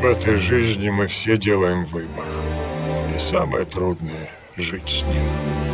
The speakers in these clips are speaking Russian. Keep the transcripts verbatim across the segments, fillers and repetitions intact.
В этой жизни мы все делаем выбор. И самое трудное — жить с ним.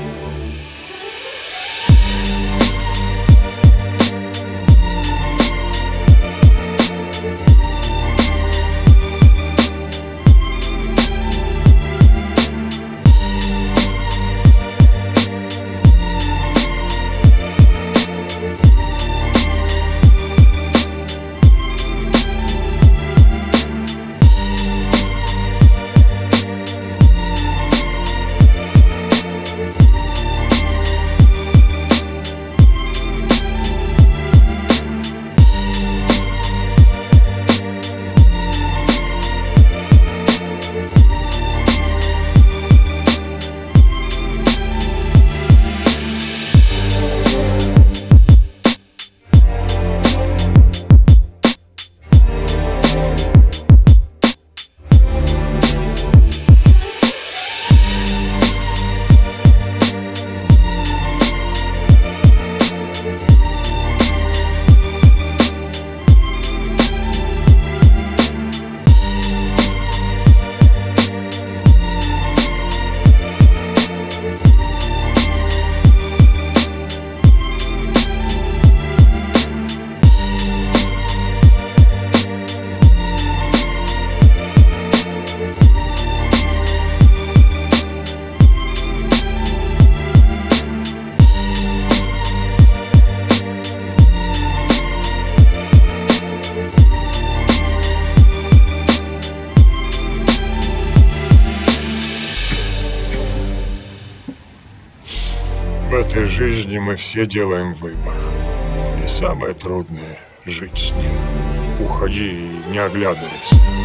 В этой жизни мы все делаем выбор. И самое трудное — жить с ним. Уходи и не оглядывайся.